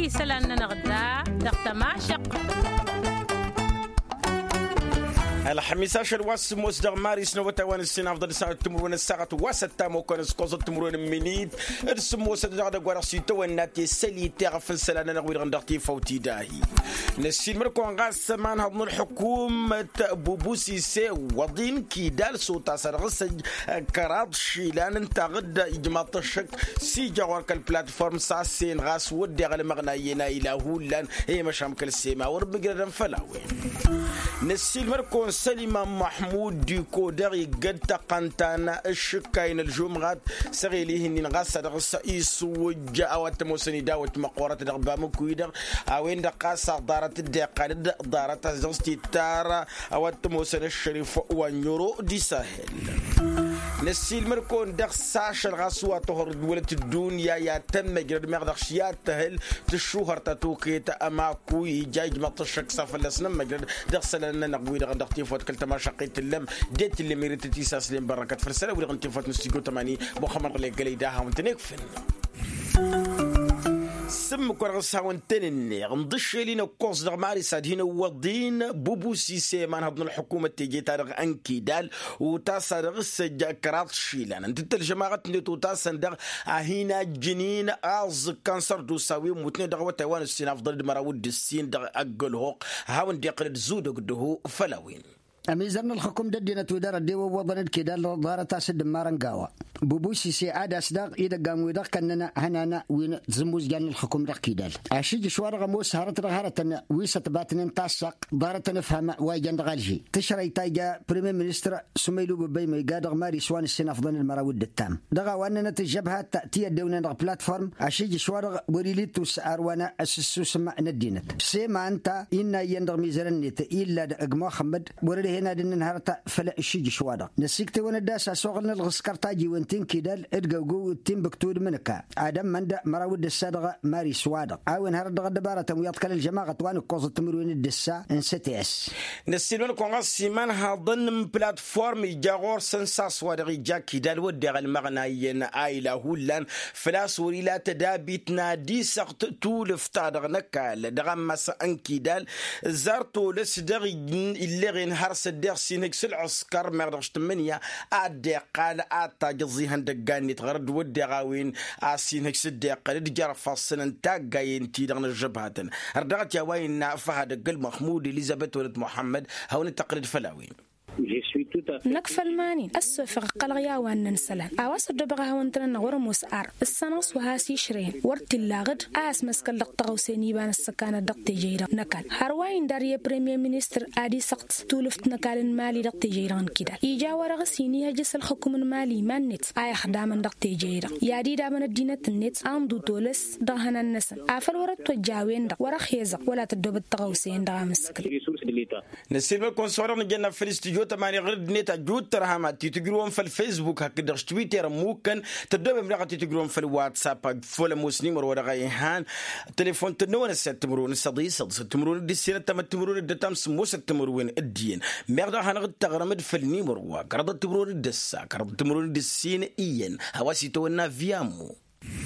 في سلاننا نغدا دقتماشق الخميس عشر مصدر مارس نوتوان السنة أفضل ساعة تمرون الساعة وستة موكان سكوز تمرون منيد السمو سدجا غوارسي تو ناتي سلي تعرف السلانة نغوي غندرتي فوتي داهي نسين مركون غاس مان هضم الحكومة بوبوسي سي وضين كي دال صوتا سرغس كراد شيلان انت غدا إجماع الشك سي جوارك البلاتفورم ساسين غاس ودي غالي مغناينا إلى هولان هي مشامكل السيما ورب قردن فلاوين نسين مركون سليمة محمود ديكودر قد تقنتانا الشكاين الجمعات سغيليه نغاس درس يسوج او تموسني داوت مقورة دغبا مكويدر او ان دقاسا دارت الدقال دارت زوستي تارا او تموسن الشريف ونيورو دي ساحل نسيل مركون دغ ساشر غاسوا طهر دولة الدنيا يا تم جرد مغدخشيات تهل تشوهر تتوكيت اما كوي جاج مطشك سافلسنا مجرد دغ سلنا نقوي دغ دختيفوت كلت ما شقيت اللم ديت اللي ميريت تيساس لين بركات فرسله ولي غنتيفوت نستيقو تماني محمد قلي قلي داها ونتنكفن سم كورغسا ونتنني غنضش لينا كورس دغ ماري ساد هنا وضين بوبو سيسي مان هضن الحكومة تيجي تارغ انكي دال وتاسا دغ سجا كرات شيلان انت الجماعة نتو تاسا دغ هنا جنين از كانسر دوساوي موتني دغ وتاوان السين افضل مراود السين دغ اقل هوق هاون ديقل زودو قدهو فلاوين أميزان الحكومة دينا تودار الديو وضنت كده لضارة تاسد مارنقاوة بوبوسي سي عاد أصدق إذا قاموا يدق كأننا هنانا وين زموز جان الحكومة دق كده أشيج شوارع موس هارت ويسة باتنين تاسق ضارة نفهم وايجان غالجي تشري تايجا بريمير مينستر سميلو ببي ميقادر ماري سوان السنة أفضل المراود التام دغا وأننا تجبها تأتي الدولة دغ بلاتفورم أشيج شوارع وريليتو سأروانا أسسو سمع ندينت سيما أنت إنا يندغ ميزرنيت إلا أجمع محمد هنا دين نهارتا فلا الشيء شوادا نسيكت وانا داسا سوغلنا الغسكرتاجي وانتين كيدال ادقوقو التين بكتود منكا ادم مندا مراود السادغة ماري سوادا او نهار الدغد بارة ويطكال الجماعة وان القوز التمروين الدسا انستيس نسيلون كونغاس سيمان هاضن بلاتفورم جاغور سنساس وادغي جا كيدال ودغ المغنايين ايلا هولان فلاس وريلا تدابيتنا دي سقط طول فتادغ نكال دغم مسا انكيدال زارتو لسدغي اللي غين هرس الدير سينك سلعسكر مردش تمنيا أدي قال أتاجزي هندقاني تغرد ودي غاوين سينك سديق لدجار فاصلن تاقاين تيدغن الجبهاتن ردغت يواين فهد قل محمود إليزابيث ولد محمد هون تقليد فلاوين نكفل ماني السفق قلغيا واننسلان اواس دبغا هونتن ورموس ار السنوس وهاسي شرين ورت اللاغد اس مسكل دقطو سينيبان السكانه دقتي جيرا نكال هرواين داريه بريمير مينستر ادي سقط تولفت نكال مالي دقتي جيران كده يجا ورغ سيني هجس الحكم المالي مانيت اي خدام دقتي جيرا يادي دامن الدينه النت امدو تولس دهنا النسن افل ورت وجاوين ورخ يزق ولا تدوب التغوسين دا مسكل نسيب كونسورن جنا في الاستوديو تماني غرد نيتا جود ترهمات تيتقرون في الفيسبوك هكذا تويتر ممكن تدوب ملغا تيتقرون في الواتساب فول مسلم ورا غيهان تليفون تنون ستمرون صديس تمرون دي سيره تمرون الدتام سمو ستمرون الدين ميغدا هنغد تغرمد في النيمر وقرض تمرون الدسا قرض تمرون الدسين اين هواسي تونا فيامو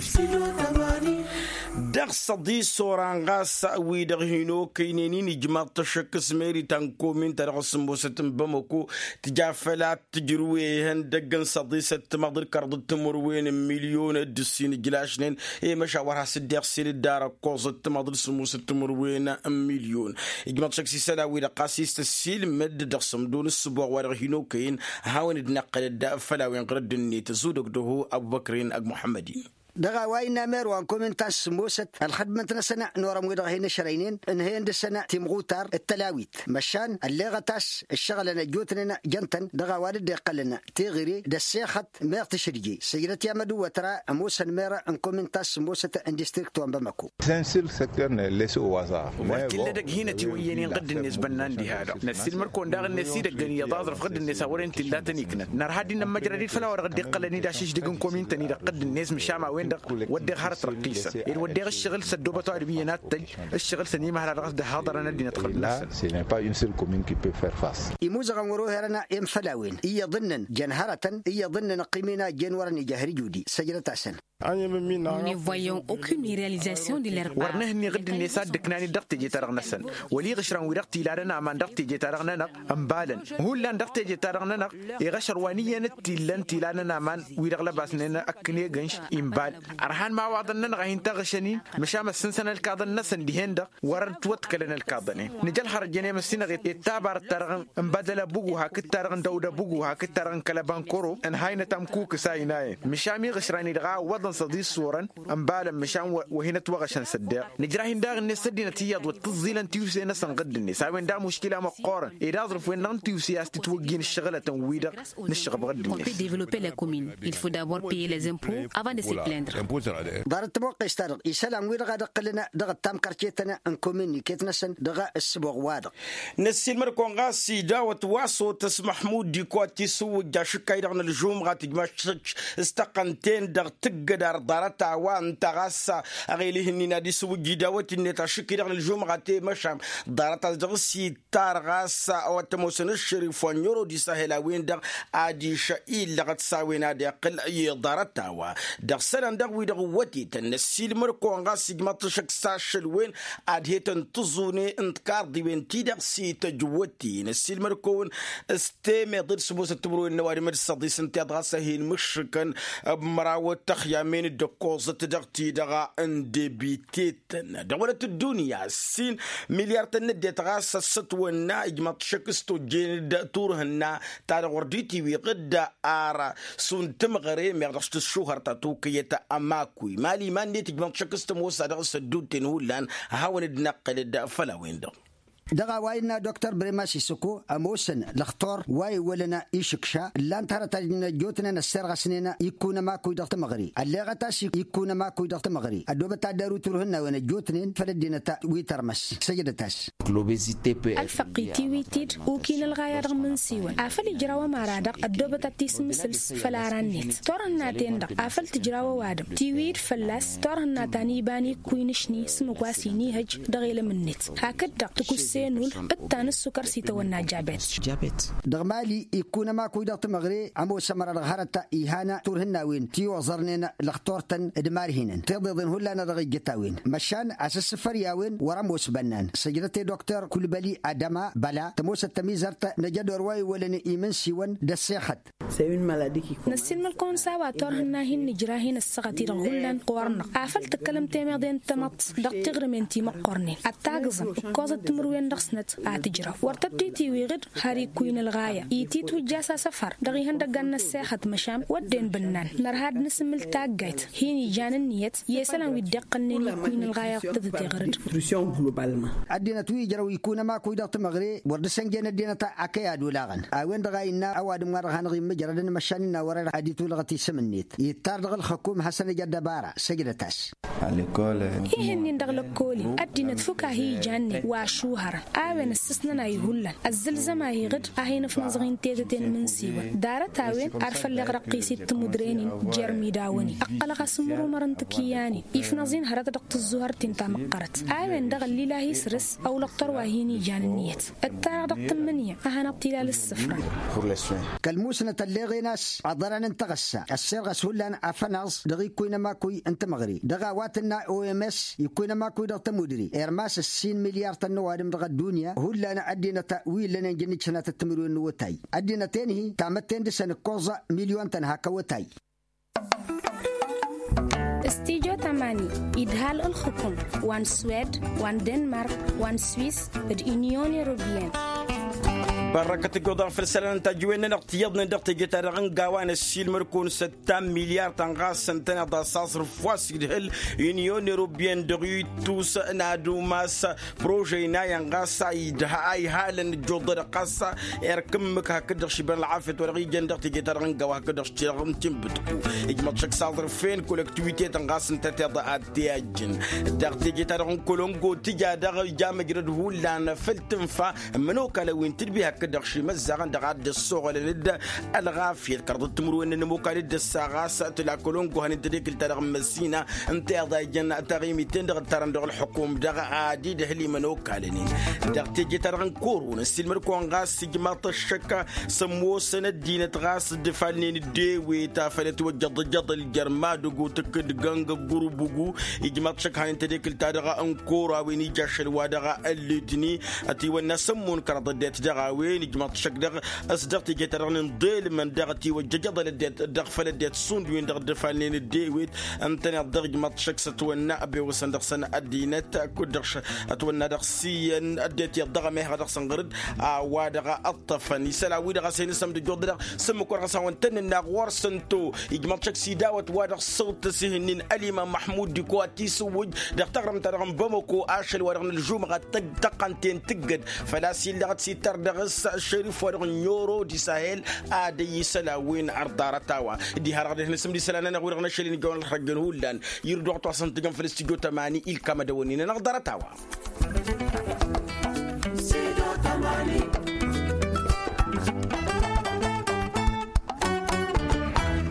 دغ صدي سورانغاس ويدغ هينو كينيني نجمع تشك سميري تنكو من ترغس موستم بمكو تجافلات تجروي هندقن صدي ست مقدر كرد تمروين مليون الدسين جلاشنين اي مشاورها سديق سير الدار كوز تمقدر سموس تمروين مليون يجمع تشك سيسالا ويدغ قاسيس السيل مد دغسم دون السبوع ورغ هينو كين هاون دنقل الدا فلا وين قرد النيت زودك دهو ابو بكرين اق محمدين دغا واينا مير وان كومنتاس موست الخدمة تنسنا نورا مويدغ هنا شراينين ان هي عند السنة تيمغوتار التلاويت مشان اللي غتاس الشغل انا جوتنا جنتن دغا والد يقلنا تيغري دسيخت مير تشريجي سيدتي امدو وترى موسى مير ان كومنتاس موست ان ديستريكت وان بمكو سنسل سكتر ليسو واسا كل دق هنا توينين قد النسبه ناندي هذا نسيل مركون داغ النسي دغني يضاضر فقد الناس ورين تلاتني كنا نار هادي لما جردي فلا ورغد يقلني داشيش دغن كومنتني قد الناس مشامه وين ودي هارت رقيسة ودي الشغل سدوبة تعربينات الشغل سنيمة على رأس ده هذا أنا دينا تقبل يموزغ وروه رنا إم فلاوين إيا ضنن جنهرة إيا ضنن قيمنا جنورني جاهري جودي سجلة أسن. Nous ne voyons aucune réalisation de leur part. ورنهني غد النساء دكناني دقت جتارغنا سن ولي غشران ودقتي لارنا ما دقت جتارغنا أمبالا هو لان دقت جتارغنا يغشر وانيا نتيلان تيلانا مان ويرغلا باسننا أكني جنش إمبال أرهان ما وعدنا غين تغشنين مشام السنسنة الكاظن نسن دهندا ورد توتكلنا الكاظني نجل حرجني مسنا غير يتابر ترغن أمبادلا بوجوها كترغن دودا بوجوها كترغن كلبان كورو إن هاي نتامكوك سايناي مشامي غشراني دغا صديق صورا أمبالا مشان وهنا توغشان صدق نجراهن داغ النسدي نتياد وتزيل انتيوسي نسن قد النساء وين دا مشكلة مقارن إذا ظرف وين انتيوسي استتوجين الشغلة تنويدا نشغل بغد الناس. On peut développer les communes. Il faut d'abord payer les impôts avant de se plaindre. دارت موقع استارق يسلم ويرغا دقلنا دغ تام كارتيتنا ان كوميني كيتنسن دغ السبوغ وادق نسيل مركون غاسي داوت واسو تسمح محمود ديكواتي سو جاشكا يدغن الجوم غاتي ماشتش استقنتين دغ تقدر دارتا وان تغاسا اغيليه نادي سو جداوت نتاشكي دغن الجوم غاتي مشام دارتا دغسي تارغاسا او تموسن الشريف ونيورو دي ساهلاوين دغ ادي شايل لغت ساوينا دي قل اي دارتا وا دغ سلان دغ ويدغ وتي تنسيل مركون غاسي ماتشك ساشل وين ادهيتن تزوني انتكار دي وين تيدغ سي تجوتي نسيل مركون استمع ضد سموس التمرون النواري من الصدي سنتي ادغاسا هي المشركن بمراوت تخيامين الدكوز تدغتي دغا اندبيتيتن دولة الدنيا سين مليار تندي تغاسا ستونا اجمط شكستو جين تورهنا تارغ ورديتي ويقد ارا سون تمغري ميغدش تشوهر تاتوكيتا اماكوي مالي مان دي تجمط شكستو موسى دغسا دوتين ولان هاون دنقل فلاوين دغ دغا واينا دكتور بريماسي سكو اموسن لختور واي ولنا يشكشا لان ترى جوتنا نسرغ سنينا يكون ماكو دغت مغري اللي غتاش يكون ماكو دغت مغري ادوبه تدارو ترهن وانا جوتنين فلدينا تا ويترمس سجدتاس الفقيتي ويتيد وكين الغايه رغم من سيوان افل جراوه مارادق ادوبه تيس مسلس فلارانيت تورنا تندق افل تجراوه وادم تيويد فلاس تورنا تاني باني كوينشني سمقواسيني هج دغيله منيت هكذا تكوس نول التان السكر سيتونا جابت دغمالي يكون ماكو دغت مغري عمو سمر الغهرة إيهانا تورهنا وين تيو زرنين لختورتن دمارهن تضيضن هلا ندغي جتاوين مشان أساس فرياوين ورموس بنان سجلتي دكتور كل بالي أدما بلا تموس التميزرت نجد رواي ولن إيمن سيون دسيخت نسيل ملكون سوا تورهنا هن نجراهن السغتي رغلن قورنا عفل تكلم تيمادين تمط دغ تغرمنتي مقرنين التاغزم كوزة تمروين دغسنت أتجرا ورتبتي ويغد هاري كوين الغاية إيتي توجاسا سفر دغيهن دغان الساحة مشام ودين بنان نرهاد نسم التاقايت هيني جان النيت يسلام ويدقنني كوين الغاية تدتي غرد أدينا تويجر ويكون ماكو دغت مغري وردسن جن الدينا تا أكياد ولاغن أوين دغاينا أواد مرغان غي مجردن مشاننا ورا أديتو لغتي سمنيت يتار دغ الحكومة حسن جدبارة سجلتاس هيهن دغل كولي أدينا تفكا هي جاني واشوهر آوين السسننا يهولن الزلزمة يغد أهين في نظغين تيدتين من سيوة دارة تاوين عرف اللي غرقيسي التمدرينين جرمي داوني أقل غسمرو مرنتكياني إفنظين هرد دقت الزهر تنتا مقرت آوين دغل ليلا يسرس أو لقطر واهيني جان النيت التارغ دقت منية أهنا بطلال السفرة كالموسنة اللي غيناس عضران انتغسا السرغ سهولان أفنغز دغي كوين ماكوي انت مغري دغاواتنا OMS يكوين ماكوي دغت مدري إرماس 60 مليار تنوادم دغ الدنيا هلا أنا أدينا تأويل لنا جنيت سنة التمرين وتاي أدينا تاني تعمتين دي سنة كوزا مليون تنهاك وتاي استيجو تماني إدهال الحكم وان سويد وان دنمارك وان سويس اليونيون يوروبيان بركة الجودان في السنة تجوين نقطيض ندقت جتارغن قوان السيل مركون 6 مليار تنغاس سنتنا داساس رفواس يدهل يونيون يوروبيان دغي توس نادو ماس بروجينا ينغاس يدها اي هالن جودر قاسا يركمك هكذا شبان العافية ورغي جندقت جتارغن قوا هكذا شتيرغن تنبتكو اجمال شك صادر فين كولكتيفيتي تنغاس نتتضع التياجن دقت جتارغن كولونغو تجا دغ جامع جرد هولان فلتنفا منوكا لو انتربيها كدغ شي مزغان دغاد الصغل ند الغافيه كرد تمرون نمو كالد الساغاس تلا كولونغو هن ديك الترغ مسينا انت ضاي جن تغيمي تندغ ترندغ الحكومه دغ عادي دهلي منو كالني دغ تيجي ترغن كورون السلمر كون غاس جماط الشكا سمو سنه دين غاس دفالين ديوي تافلت وجد جد الجرماد غو تكد غنغ غروبغو يجماط شك هن ديك الترغ انكورا ويني جاشل وادغ الليتني اتي ونسمون كرد ديت دغ وين جماط شك دغ اصدق تيجي ترغن ضيل من دغتي وجد دغ فلدت سوند وين دغ دفالين الديويت امتنع دغ جماط شك ستونا ابي وسندق سنه الدينت كدغش اتونا دغ سين اديت يدغ مه دغ سنغرد وادغ الطفني سلاوي دغ سين سم دغ دغ سم كور سوان تن نغور سنتو جماط شك سيداوت وادغ صوت سهنين الامام محمود ديكواتي سوج دغ تغرم ترغم بمكو اشل ودغ الجمعه تقنتين تقد فلا سيل دغ سيتر دغ الشريف ودغ نيورو دي ساهل ادي سلاوين عرضارتاوا دي هرغد نسم دي سلانا نغور نشلين جون الحجن هولان يردو 300 في الاستوديو 80 الكما دوني نغدرتاوا